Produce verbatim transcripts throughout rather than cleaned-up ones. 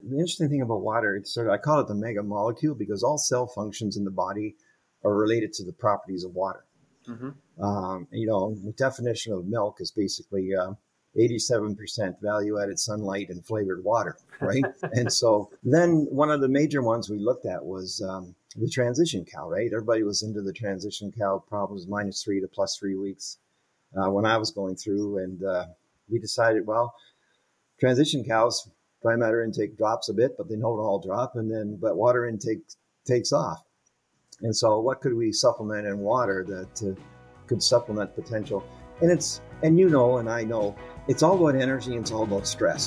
the interesting thing about water, it's sort of, I call it the mega molecule because all cell functions in the body are related to the properties of water. Mm-hmm. Um, you know, the definition of milk is basically uh, eighty-seven percent value-added sunlight and flavored water, right? And so then one of the major ones we looked at was um, the transition cow, right? Everybody was into the transition cow problems, minus three to plus three weeks uh, when I was going through. And uh, we decided, well, transition cows, dry matter intake drops a bit, but they don't all drop. And then, but water intake takes off. And so what could we supplement in water that uh, could supplement potential? And it's, and you know, and I know, it's all about energy and it's all about stress.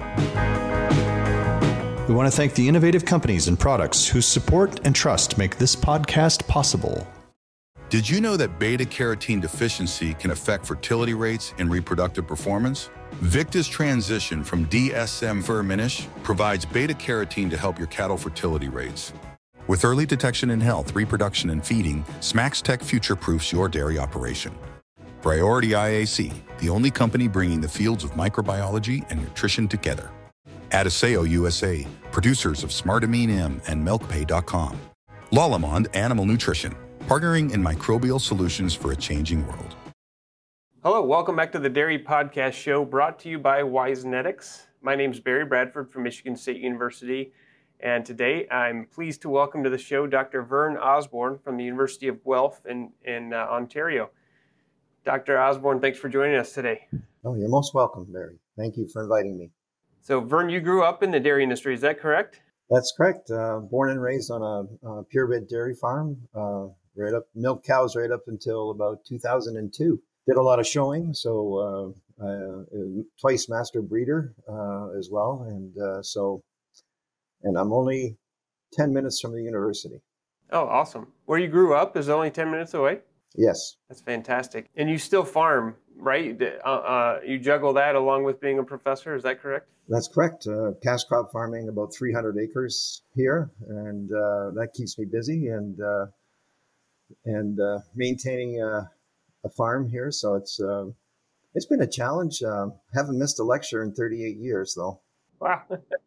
We want to thank the innovative companies and products whose support and trust make this podcast possible. Did you know that beta-carotene deficiency can affect fertility rates and reproductive performance? Victa's transition from D S M Firmenich provides beta-carotene to help your cattle fertility rates. With early detection in health, reproduction, and feeding, SmaxTech future-proofs your dairy operation. Priority I A C, the only company bringing the fields of microbiology and nutrition together. Adiseo U S A, producers of Smartamine M and MilkPay dot com. Lallemand Animal Nutrition, partnering in microbial solutions for a changing world. Hello, welcome back to the Dairy Podcast Show, brought to you by Wisenetics. My name is Barry Bradford from Michigan State University, and today I'm pleased to welcome to the show Doctor Vern Osborne from the University of Guelph in, in uh, Ontario. Doctor Osborne, thanks for joining us today. Oh, you're most welcome, Barry. Thank you for inviting me. So, Vern, you grew up in the dairy industry, is that correct? That's correct. Uh, born and raised on a, a purebred dairy farm, uh, right up milk cows right up until about two thousand two. Did a lot of showing, so uh, uh, twice master breeder uh, as well, and uh, so, and I'm only ten minutes from the university. Oh, awesome! Where you grew up is only ten minutes away. Yes, that's fantastic. And you still farm, right? Uh, uh, you juggle that along with being a professor. Is that correct? That's correct. Uh, cash crop farming, about three hundred acres here, and uh, that keeps me busy and uh, and uh, maintaining a, a farm here. So it's uh, it's been a challenge. Uh, haven't missed a lecture in thirty-eight years, though. Wow.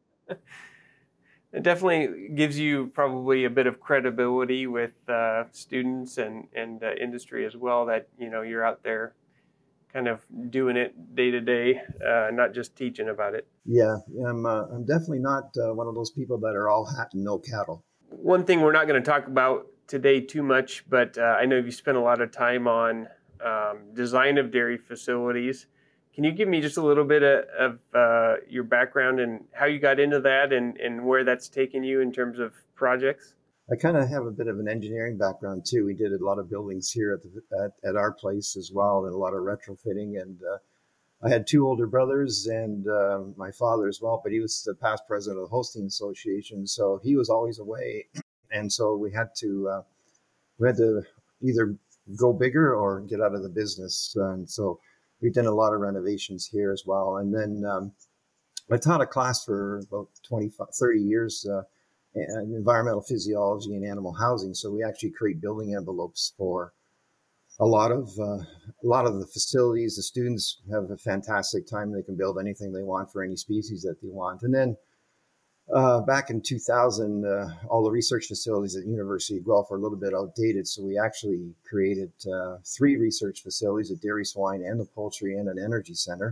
It definitely gives you probably a bit of credibility with uh, students and, and uh, industry as well, that, you know, you're out there kind of doing it day to day, uh, not just teaching about it. Yeah, I'm, uh, I'm definitely not uh, one of those people that are all hat and no cattle. One thing we're not going to talk about today too much, but uh, I know you spent a lot of time on um, design of dairy facilities. Can you give me just a little bit of, of uh, your background and how you got into that and, and where that's taken you in terms of projects? I kind of have a bit of an engineering background too. We did a lot of buildings here at the, at, at our place as well, and a lot of retrofitting. And uh, I had two older brothers and uh, my father as well, but he was the past president of the Hosting Association, so he was always away. And so we had to uh, we had to either go bigger or get out of the business. And so we've done a lot of renovations here as well. And then um, I taught a class for about twenty-five, thirty years, uh, in environmental physiology and animal housing. So we actually create building envelopes for a lot of uh, a lot of the facilities. The students have a fantastic time. They can build anything they want for any species that they want. And then uh, back in two thousand, uh, all the research facilities at the University of Guelph are a little bit outdated. So we actually created uh, three research facilities, a dairy, swine, and a poultry, and an energy center.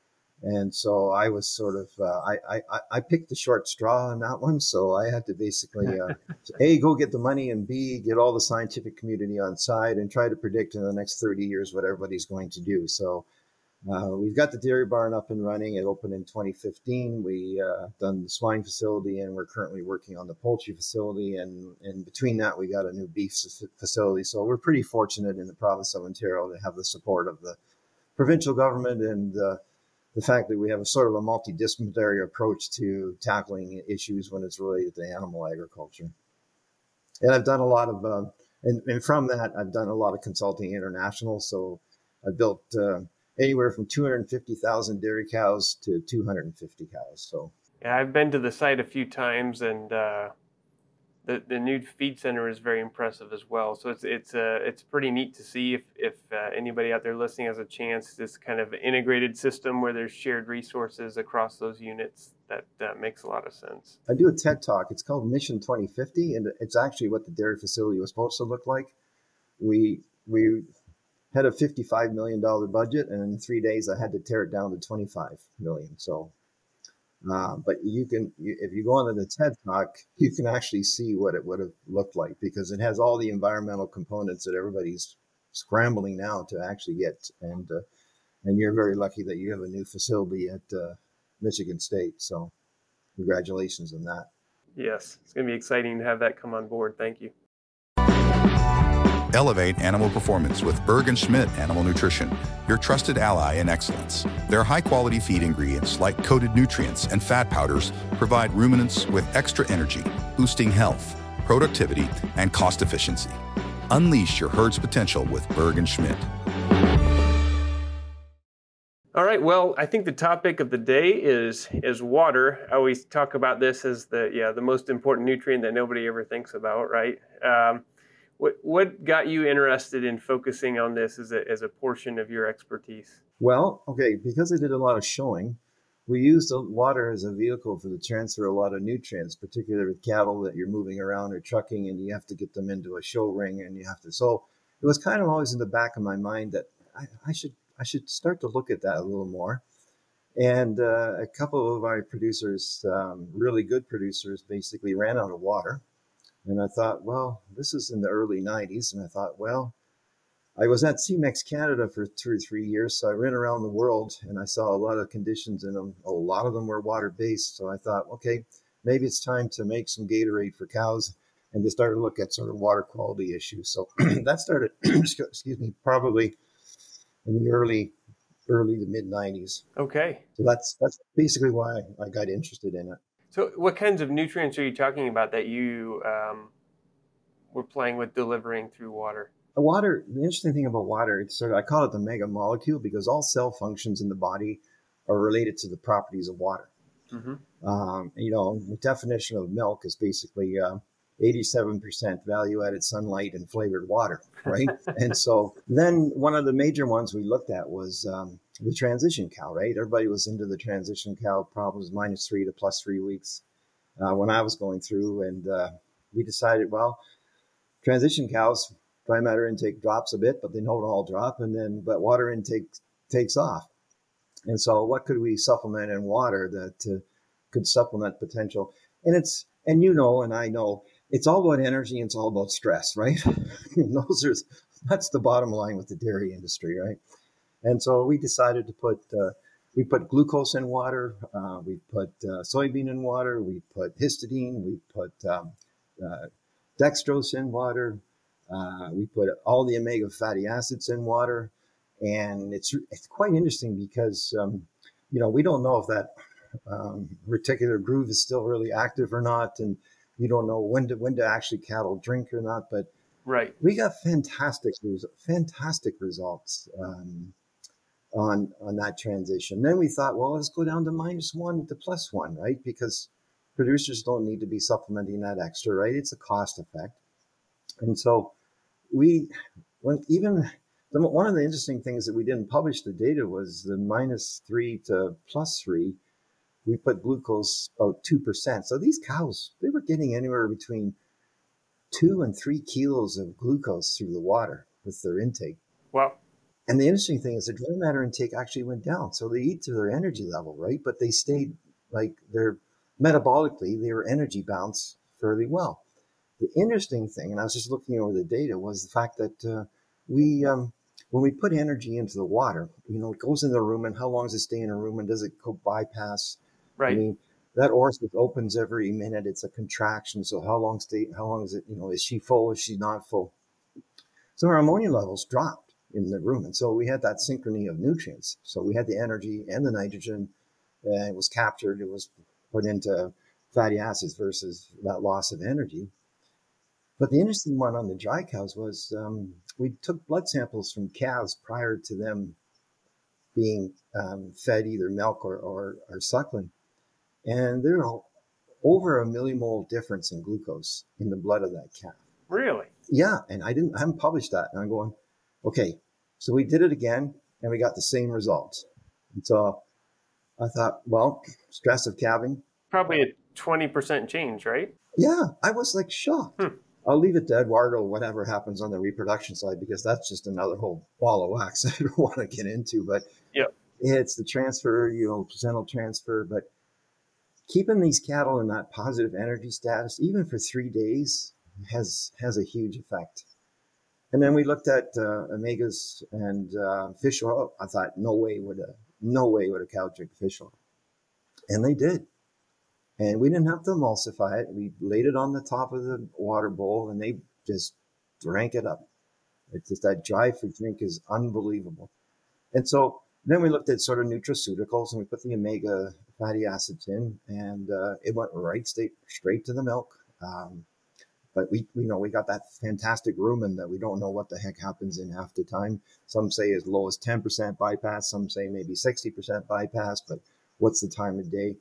And so I was sort of, uh, I, I, I picked the short straw on that one. So I had to basically, uh, A, go get the money, and B, get all the scientific community on side and try to predict in the next thirty years what everybody's going to do. So uh, we've got the dairy barn up and running. It opened in twenty fifteen. We uh, done the swine facility, and we're currently working on the poultry facility. And, and between that, we got a new beef facility. So we're pretty fortunate in the province of Ontario to have the support of the provincial government and uh, the fact that we have a sort of a multidisciplinary approach to tackling issues when it's related to animal agriculture. And I've done a lot of, uh, and, and from that, I've done a lot of consulting international. So I built uh, anywhere from two hundred fifty thousand dairy cows to two hundred fifty cows. So yeah, I've been to the site a few times, and uh, the the new feed center is very impressive as well. So it's it's uh, it's pretty neat to see if if uh, anybody out there listening has a chance. This kind of integrated system where there's shared resources across those units. that uh, makes a lot of sense. I do a TED Talk. It's called Mission twenty fifty, and it's actually what the dairy facility was supposed to look like. We we had a fifty-five million dollars budget, and in three days I had to tear it down to twenty-five million dollars. So, uh, but you can, you, if you go onto the TED Talk, you can actually see what it would have looked like, because it has all the environmental components that everybody's scrambling now to actually get. And uh, and you're very lucky that you have a new facility at uh, Michigan State. So, congratulations on that. Yes, it's going to be exciting to have that come on board. Thank you. Elevate animal performance with Berg and Schmidt Animal Nutrition, your trusted ally in excellence. Their high-quality feed ingredients like coated nutrients and fat powders provide ruminants with extra energy, boosting health, productivity, and cost efficiency. Unleash your herd's potential with Berg and Schmidt. All right. Well, I think the topic of the day is is water. I always talk about this as the yeah the most important nutrient that nobody ever thinks about, right? Um, What what got you interested in focusing on this as a as a portion of your expertise? Well, okay, because I did a lot of showing, we used the water as a vehicle for the transfer of a lot of nutrients, particularly with cattle that you're moving around or trucking, and you have to get them into a show ring, and you have to. So it was kind of always in the back of my mind that I, I should I should start to look at that a little more. And uh, a couple of our producers, um, really good producers, basically ran out of water. And I thought, well, this is in the early nineties. And I thought, well, I was at C MEX Canada for two or three years. So I ran around the world and I saw a lot of conditions in them. A lot of them were water-based. So I thought, okay, maybe it's time to make some Gatorade for cows and to start to look at sort of water quality issues. So that started, excuse me, probably in the early, early to mid nineties. Okay. So that's, that's basically why I got interested in it. So what kinds of nutrients are you talking about that you um, were playing with delivering through water? Water, the interesting thing about water, it's sort of, I call it the mega molecule because all cell functions in the body are related to the properties of water. Mm-hmm. Um, you know, the definition of milk is basically uh, eighty-seven percent value-added sunlight and flavored water, right? And so then one of the major ones we looked at was um, the transition cow, right? Everybody was into the transition cow problems, minus three to plus three weeks uh, when I was going through. And uh, we decided, well, transition cows, dry matter intake drops a bit, but they don't all drop. And then, but water intake takes off. And so what could we supplement in water that uh, could supplement potential? And it's, and you know, and I know, it's all about energy and it's all about stress, right? Those are, that's the bottom line with the dairy industry, right? And so we decided to put, uh, we put glucose in water, uh, we put uh, soybean in water, we put histidine, we put um, uh, dextrose in water, uh, we put all the omega fatty acids in water. And it's it's quite interesting because, um, you know, we don't know if that um, reticular groove is still really active or not. And you don't know when to, when to actually cattle drink or not. But right, we got fantastic, fantastic results um, on on that transition. Then we thought, well, let's go down to minus one to plus one, right? Because producers don't need to be supplementing that extra, right? It's a cost effect. And so we, when even... One of the interesting things that we didn't publish the data was the minus three to plus three, we put glucose about two percent. So these cows, they were getting anywhere between two and three kilos of glucose through the water with their intake. Wow. And the interesting thing is the dry matter intake actually went down. So they eat to their energy level, right? But they stayed like they're metabolically, they were energy balanced fairly well. The interesting thing, and I was just looking over the data, was the fact that uh, we, um, when we put energy into the water, you know, it goes in the rumen. How long does it stay in a rumen? Does it go bypass? Right. I mean, that orifice opens every minute. It's a contraction. So how long stay? How long is it? You know, is she full? Is she not full? So our ammonia levels dropped in the rumen. So we had that synchrony of nutrients. So we had the energy and the nitrogen, and it was captured. It was put into fatty acids versus that loss of energy. But the interesting one on the dry cows was um, we took blood samples from calves prior to them being um, fed either milk or, or, or suckling. And there were over a millimole difference in glucose in the blood of that calf. Really? Yeah. And I didn't, I haven't published that. And I'm going, okay, so we did it again and we got the same results. And so I thought, well, stress of calving. Probably a twenty percent change, right? Yeah, I was like shocked. Hmm. I'll leave it to Eduardo, whatever happens on the reproduction side, because that's just another whole ball of wax I don't want to get into. But Yep. it's the transfer, you know, placental transfer. But keeping these cattle in that positive energy status, even for three days, has has a huge effect. And then we looked at uh, omegas and uh, fish oil. I thought, no way would a no way would a cow drink fish oil, and they did. And we didn't have to emulsify it. We laid it on the top of the water bowl, and they just drank it up. It's just that dry food drink is unbelievable. And so then we looked at sort of nutraceuticals, and we put the omega fatty acids in, and uh, it went right straight straight to the milk. Um, but we, you know, we got that fantastic rumen that we don't know what the heck happens in half the time. Some say as low as ten percent bypass. Some say maybe sixty percent bypass. But what's the time of day?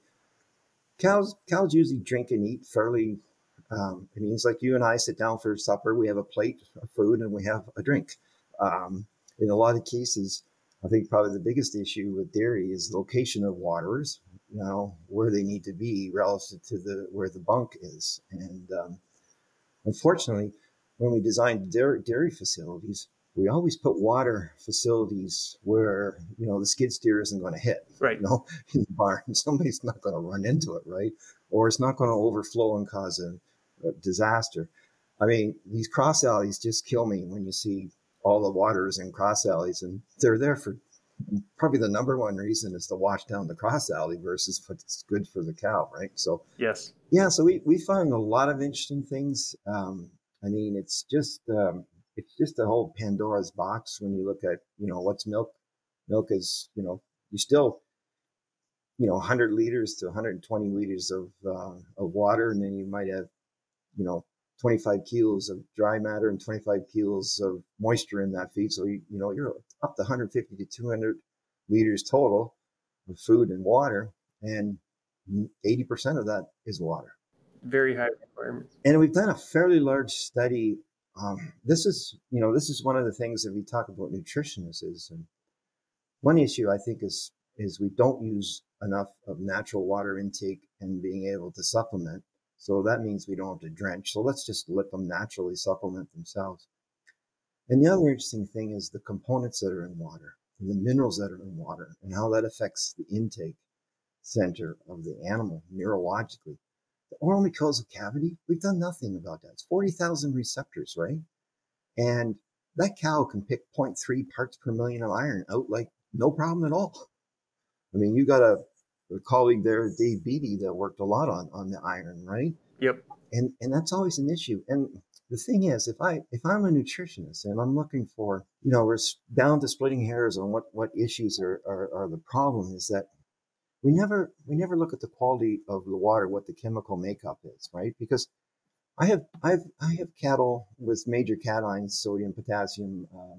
Cows, cows usually drink and eat fairly. Um, it means like you and I sit down for supper, we have a plate of food and we have a drink. Um, in a lot of cases, I think probably the biggest issue with dairy is the location of waterers, you know, where they need to be relative to the where the bunk is. And um, unfortunately, when we design dairy, dairy facilities, we always put water facilities where, you know, the skid steer isn't going to hit, right? You know, in the barn, somebody's not going to run into it, right? Or it's not going to overflow and cause a, a disaster. I mean, these cross alleys just kill me when you see all the waters in cross alleys, and they're there for probably the number one reason is to wash down the cross alley versus what's good for the cow, right? So yes, yeah, so we we found a lot of interesting things. Um, I mean, it's just. Um, It's just a whole Pandora's box when you look at, you know, what's milk. Milk is, you know, you still, you know, one hundred liters to one hundred twenty liters of uh, of water, and then you might have, you know, twenty-five kilos of dry matter and twenty-five kilos of moisture in that feed. So you, you know, you're up to one hundred fifty to two hundred liters total of food and water, and eighty percent of that is water. Very high requirements. And we've done a fairly large study. Um, this is, you know, this is one of the things that we talk about nutritionists is, and one issue I think is, is we don't use enough of natural water intake and being able to supplement. So that means we don't have to drench. So let's just let them naturally supplement themselves. And the other interesting thing is the components that are in water and the minerals that are in water and how that affects the intake center of the animal neurologically. The oral mucosal cavity, we've done nothing about that. It's forty thousand receptors, right? And that cow can pick zero point three parts per million of iron out like no problem at all. I mean, you got a, a colleague there, Dave Beatty, that worked a lot on, on the iron, right? Yep. And and that's always an issue. And the thing is, if I if I'm a nutritionist and I'm looking for, you know, we're down to splitting hairs on what what issues are are, are the problem, is that We never we never look at the quality of the water, what the chemical makeup is, right? Because I have I've I have cattle with major cations, sodium, potassium, um,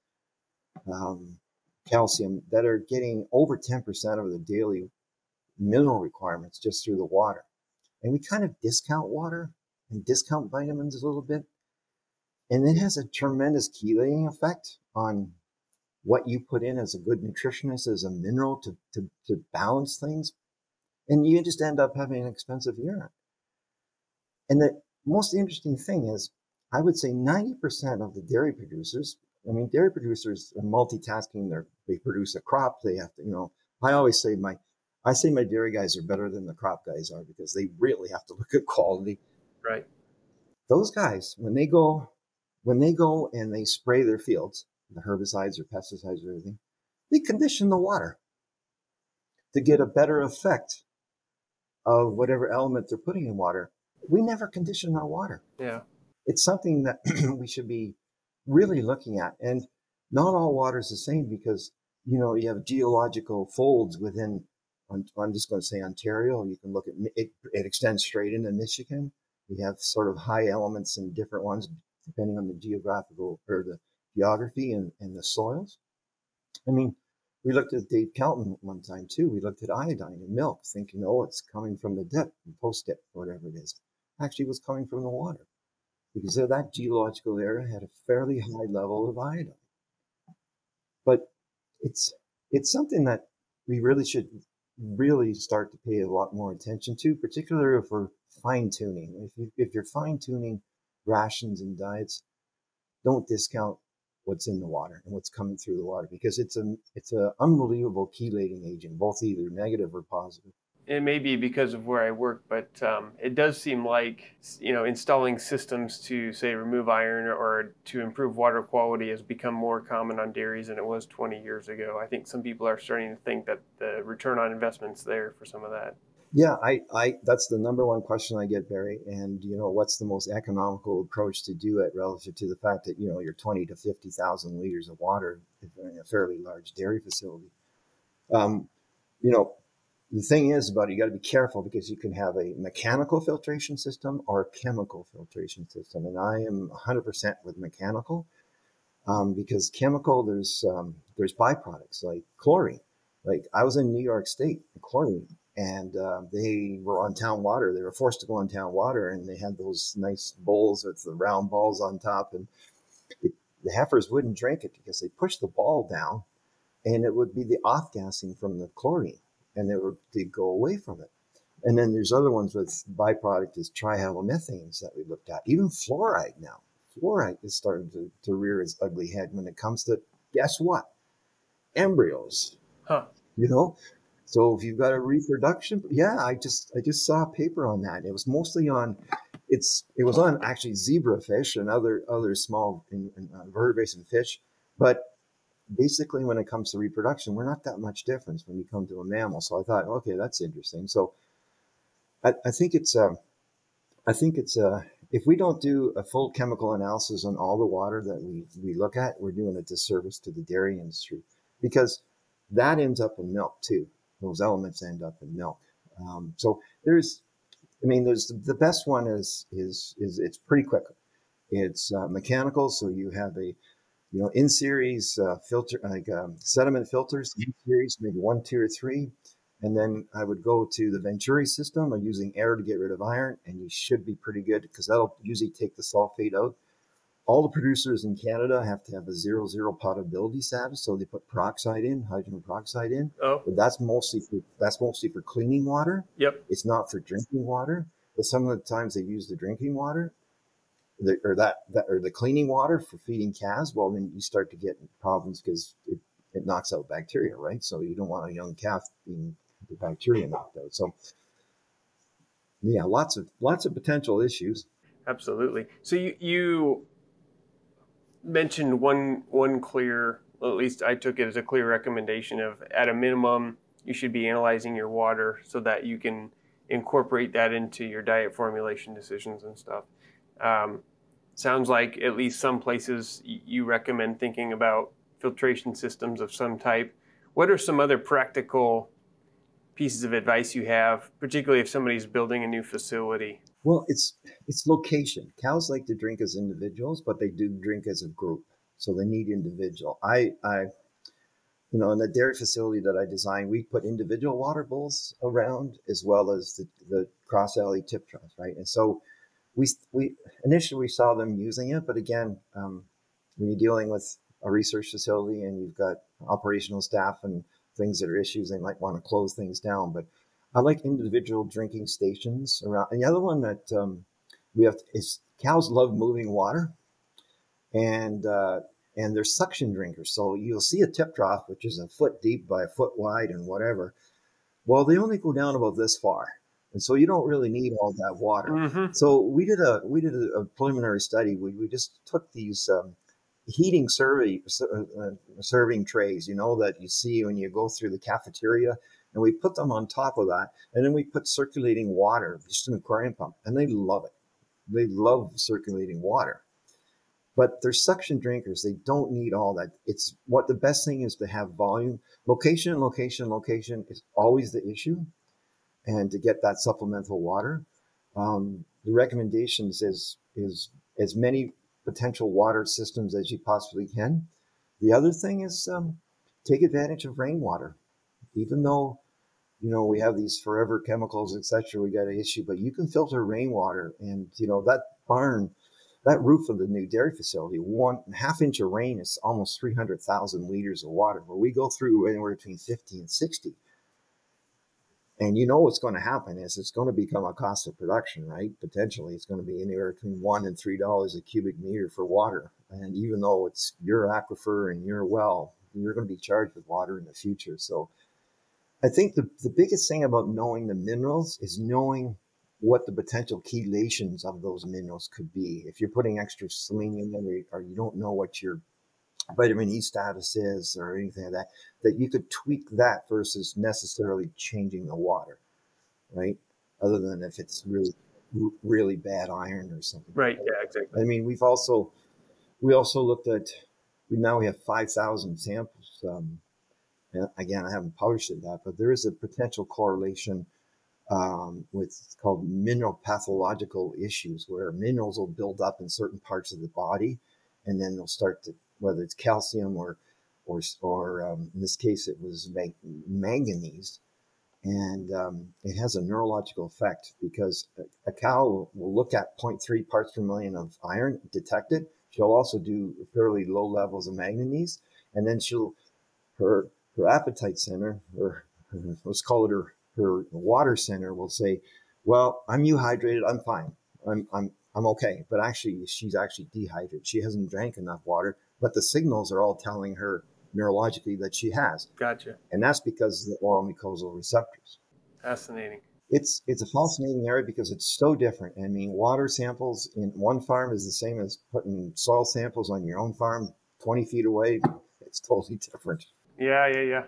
um, calcium, that are getting over ten percent of the daily mineral requirements just through the water. And we kind of discount water and discount vitamins a little bit. And it has a tremendous chelating effect on what you put in as a good nutritionist, as a mineral to, to, to balance things. And you just end up having an expensive urine. And the most interesting thing is, I would say ninety percent of the dairy producers, I mean, dairy producers are multitasking. They're, they produce a crop. They have to, you know, I always say my, I say my dairy guys are better than the crop guys are, because they really have to look at quality. Right. Those guys, when they go, when they go and they spray their fields, the herbicides or pesticides or everything, they condition the water to get a better effect of whatever element they're putting in water. We never condition our water. Yeah. It's something that we should be really looking at. And not all water is the same, because, you know, you have geological folds within, I'm just going to say Ontario. You can look at it, it extends straight into Michigan. We have sort of high elements in different ones, depending on the geographical or the geography and, and the soils. I mean, we looked at Dave Kelton one time too. We looked at iodine in milk, thinking, oh, it's coming from the dip, post-dip, whatever it is. Actually, it was coming from the water, because of that geological area had a fairly high level of iodine. But it's it's something that we really should really start to pay a lot more attention to, particularly if we're fine tuning. If you if you're fine tuning rations and diets, don't discount what's in the water and what's coming through the water, because it's a it's an unbelievable chelating agent, both either negative or positive. It may be because of where I work, but um, it does seem like, you know, installing systems to, say, remove iron or to improve water quality has become more common on dairies than it was twenty years ago. I think some people are starting to think that the return on investment's there for some of that. Yeah, I, I that's the number one question I get, Barry. And, you know, what's the most economical approach to do it relative to the fact that, you know, you're twenty to fifty thousand liters of water in a fairly large dairy facility. Um, you know, the thing is about it, you got to be careful, because you can have a mechanical filtration system or a chemical filtration system. And I am one hundred percent with mechanical, um, because chemical, there's um, there's byproducts like chlorine. Like I was in New York State, chlorine, and uh, they were on town water. They were forced to go on town water, and they had those nice bowls with the round balls on top. And it, the heifers wouldn't drink it because they pushed the ball down, and it would be the off-gassing from the chlorine, and they would they'd go away from it. And then there's other ones with byproduct is trihalomethanes that we looked at. Even fluoride now. Fluoride is starting to, to rear its ugly head when it comes to, guess what? Embryos. Huh. You know? So if you've got a reproduction, yeah, I just I just saw a paper on that. It was mostly on, it's it was on actually zebrafish and other other small in, in, uh, vertebrates and fish, but basically, when it comes to reproduction, we're not that much difference when you come to a mammal. So I thought, okay, that's interesting. So I, I think it's, uh, I think it's, uh, if we don't do a full chemical analysis on all the water that we, we look at, we're doing a disservice to the dairy industry, because that ends up in milk too. Those elements end up in milk. Um, so there's, I mean, there's the best one is, is, is it's pretty quick. It's uh, mechanical. So you have a, you know, in series uh, filter, like um, sediment filters, in series, maybe one, two, or three. And then I would go to the Venturi system of using air to get rid of iron, and you should be pretty good, because that'll usually take the sulfate out. All the producers in Canada have to have a zero zero potability status, so they put peroxide in, hydrogen peroxide in. Oh. But that's mostly for that's mostly for cleaning water. Yep. It's not for drinking water. But some of the times they use the drinking water. The, or that, that or the cleaning water for feeding calves, well, then you start to get problems, because it, it knocks out bacteria, right? So you don't want a young calf being the bacteria knocked out. So yeah, lots of lots of potential issues. Absolutely. So you you mentioned one one clear, well, at least I took it as a clear recommendation of, at a minimum, you should be analyzing your water so that you can incorporate that into your diet formulation decisions and stuff. Um, sounds like at least some places you recommend thinking about filtration systems of some type. What are some other practical pieces of advice you have, particularly if somebody's building a new facility? Well, it's it's location. Cows like to drink as individuals, but they do drink as a group, so they need individual. I, I, you know, in the dairy facility that I designed, we put individual water bowls around, as well as the, the cross alley tip troughs, right? And so we we initially we saw them using it, but again, um, when you're dealing with a research facility and you've got operational staff and things that are issues, they might want to close things down. But I like individual drinking stations around. And the other one that um, we have to, is cows love moving water, and uh, and they're suction drinkers. So you'll see a tip trough, which is a foot deep by a foot wide and whatever. Well, they only go down about this far. And so you don't really need all that water. Mm-hmm. So we did a we did a, a preliminary study. We we just took these um, heating survey, uh, serving trays, you know, that you see when you go through the cafeteria, and we put them on top of that, and then we put circulating water, just an aquarium pump, and they love it. They love circulating water. But they're suction drinkers. They don't need all that. It's what the best thing is to have volume. Location, location, location is always the issue. And to get that supplemental water, um, the recommendations is is as many potential water systems as you possibly can. The other thing is um, take advantage of rainwater. Even though, you know, we have these forever chemicals, et cetera, we got an issue, but you can filter rainwater. And, you know, that barn, that roof of the new dairy facility, one half inch of rain is almost three hundred thousand liters of water, where we go through anywhere between fifty and sixty. And you know what's going to happen is it's going to become a cost of production, right? Potentially, it's going to be anywhere between one and three dollars a cubic meter for water. And even though it's your aquifer and your well, you're going to be charged with water in the future. So I think the, the biggest thing about knowing the minerals is knowing what the potential chelations of those minerals could be. If you're putting extra selenium in, or you don't know what your vitamin E status is or anything like that, that you could tweak that versus necessarily changing the water, right? Other than if it's really, really bad iron or something. Right. Yeah, exactly. I mean, we've also, we also looked at, we now we have five thousand samples. Um, again, I haven't published it yet, but there is a potential correlation um, with it's called mineral pathological issues, where minerals will build up in certain parts of the body, and then they'll start to, whether it's calcium or, or, or um, in this case, it was mag- manganese. And um, it has a neurological effect because a, a cow will, will look at zero point three parts per million of iron detected. She'll also do fairly low levels of manganese. And then she'll, her, her appetite center, or her, let's call it her, her water center, will say, well, I'm euhydrated, I'm fine. I'm, I'm, I'm okay. But actually, she's actually dehydrated. She hasn't drank enough water, but the signals are all telling her neurologically that she has. Gotcha. And that's because of the oral mucosal receptors. Fascinating. It's it's a fascinating area because it's so different. I mean, water samples in one farm is the same as putting soil samples on your own farm twenty feet away. It's totally different. Yeah, yeah, yeah.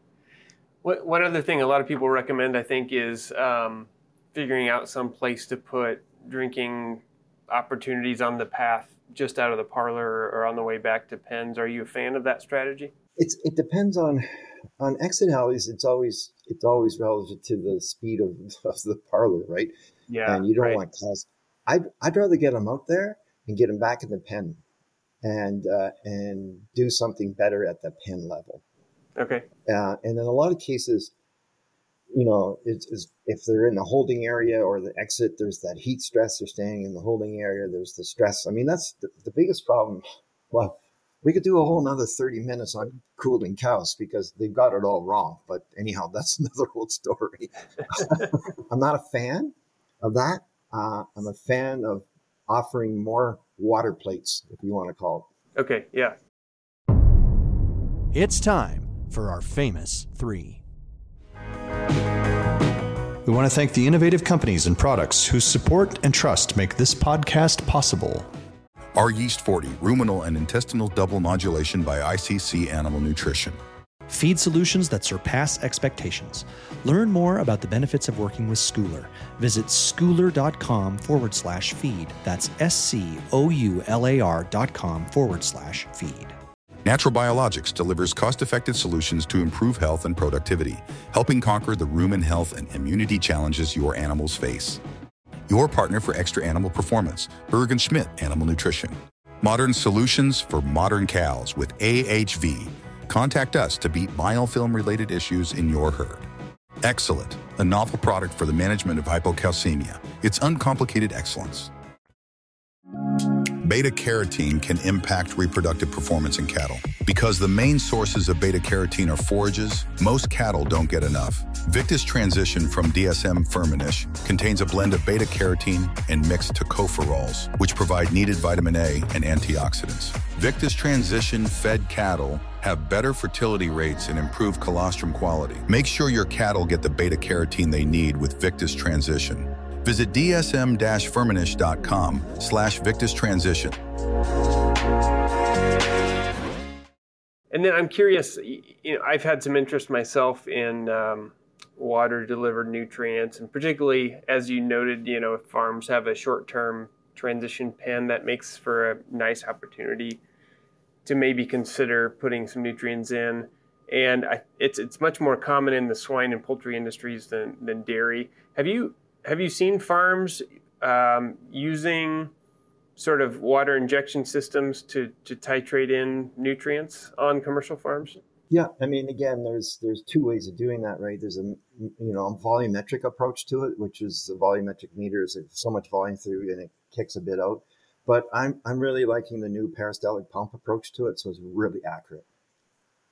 What, one other thing a lot of people recommend, I think, is um, figuring out some place to put drinking opportunities on the path just out of the parlor or on the way back to pens. Are you a fan of that strategy? It's it depends on on exit alleys. It's always it's always relative to the speed of, of the parlor, right? Yeah, and you don't right. want cost. I'd I'd rather get them out there and get them back in the pen, and uh, and do something better at the pen level. Okay. Uh, and in a lot of cases, you know, it's, it's, if they're in the holding area or the exit, there's that heat stress. They're staying in the holding area. There's the stress. I mean, that's the, the biggest problem. Well, we could do a whole nother thirty minutes on cooling cows because they've got it all wrong. But anyhow, that's another whole story. I'm not a fan of that. Uh, I'm a fan of offering more water plates, if you want to call it. Okay, yeah. It's time for our famous three. We want to thank the innovative companies and products whose support and trust make this podcast possible. R Yeast forty, ruminal and intestinal double modulation by I C C Animal Nutrition. Feed solutions that surpass expectations. Learn more about the benefits of working with Schooler. Visit schooler.com forward slash feed. That's S-C-O-U-L-A-R dot com forward slash feed. Natural Biologics delivers cost-effective solutions to improve health and productivity, helping conquer the rumen health and immunity challenges your animals face. Your partner for extra animal performance, Berg and Schmidt Animal Nutrition. Modern solutions for modern cows with A H V. Contact us to beat biofilm-related issues in your herd. Excellent, a novel product for the management of hypocalcemia. It's uncomplicated excellence. Beta-carotene can impact reproductive performance in cattle. Because the main sources of beta-carotene are forages, most cattle don't get enough. Victus Transition from D S M Firmenich contains a blend of beta-carotene and mixed tocopherols, which provide needed vitamin A and antioxidants. Victus Transition fed cattle have better fertility rates and improved colostrum quality. Make sure your cattle get the beta-carotene they need with Victus Transition. Visit dsm-firmenich.com slash Victus Transition. And then I'm curious, you know, I've had some interest myself in um, water-delivered nutrients, and particularly, as you noted, you know, if farms have a short-term transition pen, that makes for a nice opportunity to maybe consider putting some nutrients in. And I, it's it's much more common in the swine and poultry industries than, than dairy. Have you have you seen farms um, using sort of water injection systems to, to titrate in nutrients on commercial farms? Yeah, I mean, again, there's there's two ways of doing that, right? There's a you know a volumetric approach to it, which is the volumetric meter is so much volume through and it kicks a bit out. But I'm I'm really liking the new peristaltic pump approach to it, so it's really accurate.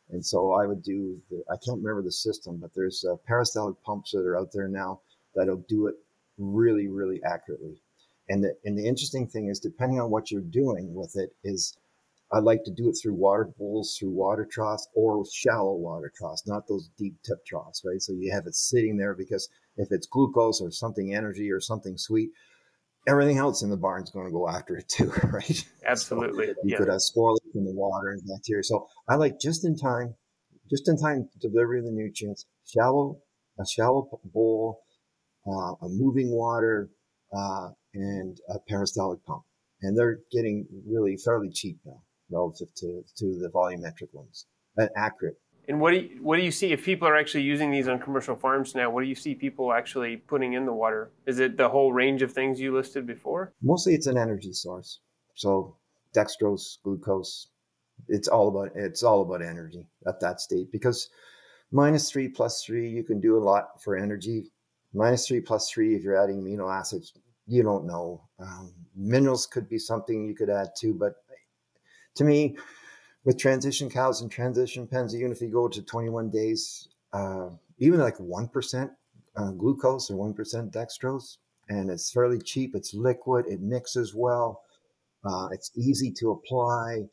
And so I would do, the, I can't remember the system, but there's uh, peristaltic pumps that are out there now that'll do it really, really accurately. And the, and the interesting thing is, depending on what you're doing with it, is I like to do it through water bowls, through water troughs, or shallow water troughs, not those deep tip troughs, right? So you have it sitting there, because if it's glucose or something energy or something sweet, everything else in the barn's going to go after it too, right? Absolutely. So you yeah. could have spoilage in the water and bacteria. So I like just in time, just in time delivery of the nutrients, shallow, a shallow bowl, uh, a moving water, uh, and a peristaltic pump. And they're getting really fairly cheap now relative to, to the volumetric ones, and accurate. And what do you, what do you see if people are actually using these on commercial farms now? What do you see people actually putting in the water? Is it the whole range of things you listed before? Mostly it's an energy source. So dextrose, glucose, it's all about it's all about energy at that state, because minus three plus three, you can do a lot for energy. Minus three plus three, if you're adding amino acids, you don't know. Um, minerals could be something you could add too, but to me, with transition cows and transition pens, even if you go to twenty-one days, uh, even like one percent uh, glucose or one percent dextrose, and it's fairly cheap. It's liquid. It mixes well. Uh, it's easy to apply.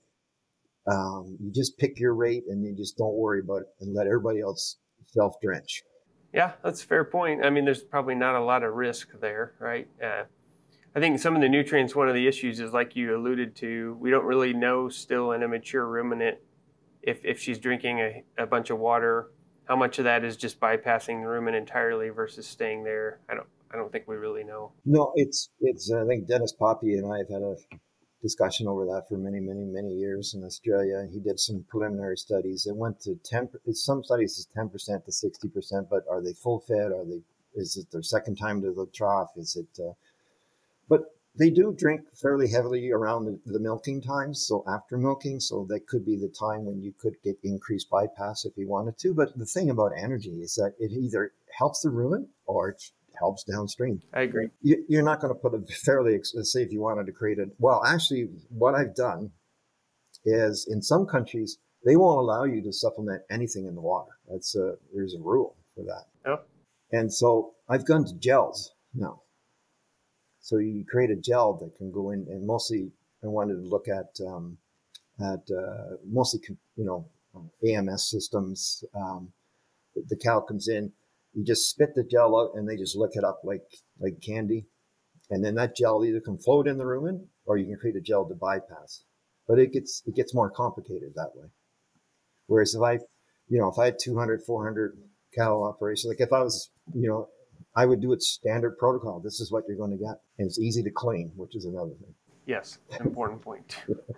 Um, you just pick your rate, and you just don't worry about it and let everybody else self-drench. Yeah, that's a fair point. I mean, there's probably not a lot of risk there, right? Uh, I think some of the nutrients, one of the issues is, like you alluded to, we don't really know still in a mature ruminant if, if she's drinking a, a bunch of water, how much of that is just bypassing the rumen entirely versus staying there. I don't I don't think we really know. No, it's, it's. I think Dennis Poppy and I have had a discussion over that for many, many, many years in Australia. He did some preliminary studies. It went to ten, some studies is ten percent to sixty percent, but are they full fed? Are they, is it their second time to the trough? Is it, uh, but they do drink fairly heavily around the, the milking times. So after milking, so that could be the time when you could get increased bypass if you wanted to. But the thing about energy is that it either helps the rumen or it helps downstream. I agree. You, you're not going to put a fairly, let's say if you wanted to create it. Well, actually, what I've done is in some countries, they won't allow you to supplement anything in the water. That's a, there's a rule for that. Oh. And so I've gone to gels now. So you create a gel that can go in, and mostly I wanted to look at um, at uh, mostly you know A M S systems. Um, the, the cow comes in, you just spit the gel out, and they just lick it up like like candy, and then that gel either can float in the rumen or you can create a gel to bypass. But it gets it gets more complicated that way. Whereas if I, you know, if I had two hundred, four hundred cow operation, like if I was, you know. I would do it standard protocol. This is what you're going to get. And it's easy to clean, which is another thing. Yes, important point.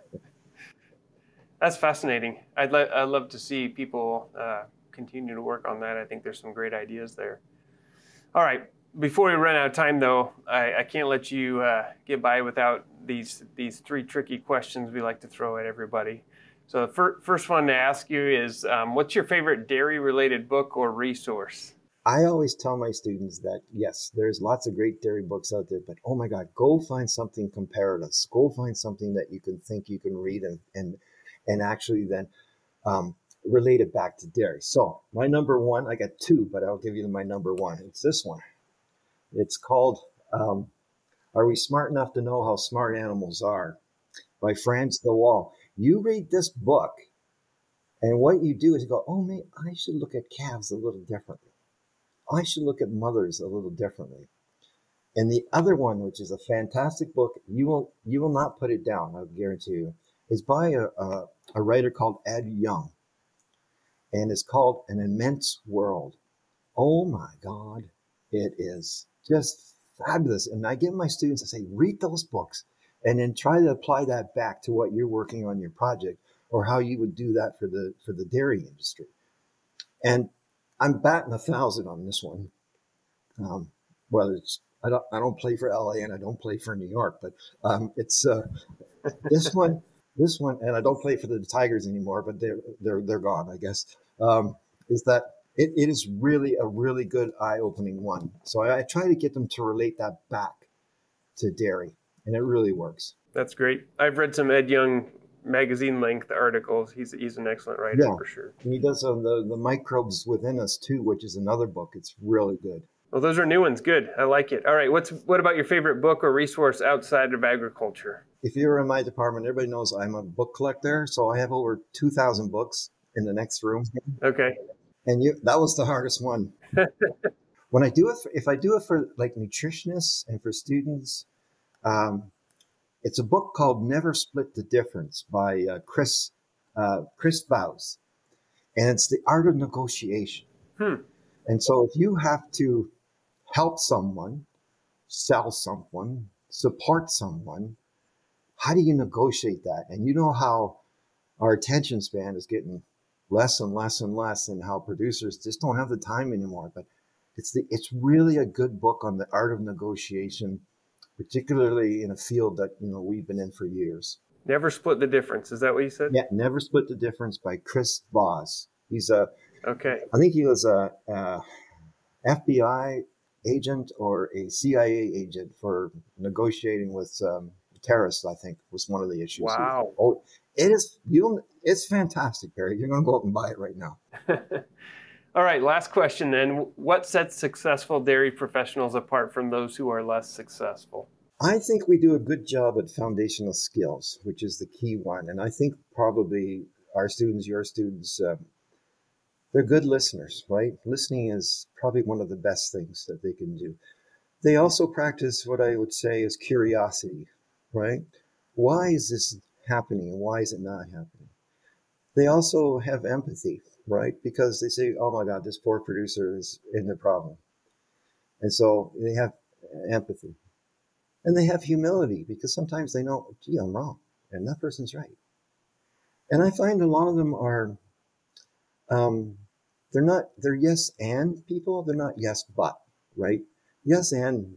That's fascinating. I'd, le- I'd love to see people uh, continue to work on that. I think there's some great ideas there. All right. Before we run out of time, though, I, I can't let you uh, get by without these these three tricky questions we like to throw at everybody. So the fir- first one to ask you is, um, what's your favorite dairy-related book or resource? I always tell my students that, yes, there's lots of great dairy books out there, but oh my God, go find something comparative. Go find something that you can think you can read and and, and actually then um, relate it back to dairy. So my number one, I got two, but I'll give you my number one. It's this one. It's called um, Are We Smart Enough to Know How Smart Animals Are? By Frans de Waal. You read this book, and what you do is you go, oh, man, I should look at calves a little differently. I should look at mothers a little differently. And the other one, which is a fantastic book, you will you will not put it down, I guarantee you, is by a, a, a writer called Ed Young. And it's called An Immense World. Oh my God, it is just fabulous. And I give my students, I say, read those books and then try to apply that back to what you're working on your project or how you would do that for the for the dairy industry. And I'm batting a thousand on this one. Um, well, it's I don't I don't play for L A and I don't play for New York, but um, it's uh, this one, this one, and I don't play for the Tigers anymore, but they're they're they're gone, I guess. Um, is that it, it is really a really good eye-opening one. So I, I try to get them to relate that back to dairy, and it really works. That's great. I've read some Ed Young magazine length articles. He's he's an excellent writer Yeah. for sure. And he does on the, the microbes within us too, which is another book. It's really good. Well, those are new ones. Good. I like it. All right. What's what about your favorite book or resource outside of agriculture? If you're in my department, everybody knows I'm a book collector. So I have over two thousand books in the next room. Okay. And you, that was the hardest one. When I do it, for, if I do it for like nutritionists and for students, um, it's a book called Never Split the Difference by uh, Chris uh, Chris Vows. And it's the art of negotiation. Hmm. And so if you have to help someone, sell someone, support someone, how do you negotiate that? And you know how our attention span is getting less and less and less, and how producers just don't have the time anymore. But it's the it's really a good book on the art of negotiation, particularly in a field that, you know, we've been in for years. Never Split the Difference. Is that what you said? Yeah, Never Split the Difference by Chris Voss. He's a Okay. I think he was a, a F B I agent or a C I A agent for negotiating with um, terrorists. I think was one of the issues. Wow. Oh, it is. You. It's fantastic, Barry. You're going to go out and buy it right now. All right. Last question then. What sets successful dairy professionals apart from those who are less successful? I think we do a good job at foundational skills, which is the key one. And I think probably our students, your students, uh, they're good listeners, right? Listening is probably one of the best things that they can do. They also practice what I would say is curiosity, right? Why is this happening and why is it not happening? They also have empathy, right? Because they say, oh my God, this poor producer is in the problem. And so they have empathy. And they have humility, because sometimes they know, gee, I'm wrong, and that person's right. And I find a lot of them are, um, they're not, they're yes and people, they're not yes but, right? Yes and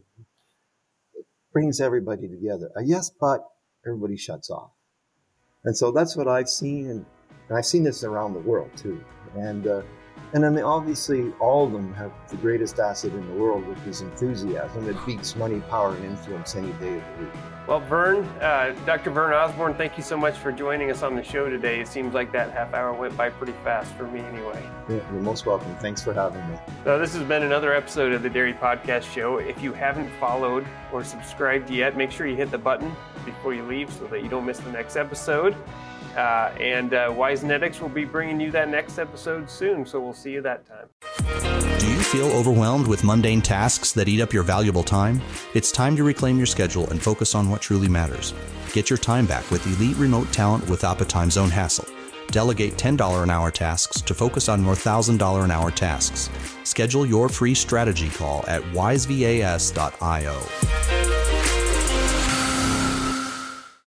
brings everybody together. A yes but, everybody shuts off. And so that's what I've seen, and, and I've seen this around the world too. And uh, and then they, obviously all of them have the greatest asset in the world, which is enthusiasm. It beats money, power, and influence any day of the week. Well, Vern, uh, Doctor Vern Osborne, thank you so much for joining us on the show today. It seems like that half hour went by pretty fast for me anyway. Yeah, you're most welcome. Thanks for having me. So this has been another episode of the Dairy Podcast Show. If you haven't followed or subscribed yet, make sure you hit the button before you leave so that you don't miss the next episode. Uh, and uh, WiseNetics will be bringing you that next episode soon, so we'll see you that time. Do you feel overwhelmed with mundane tasks that eat up your valuable time? It's time to reclaim your schedule and focus on what truly matters. Get your time back with elite remote talent without the time zone hassle. Delegate ten dollars an hour tasks to focus on your one thousand dollars an hour tasks. Schedule your free strategy call at wise vas dot io.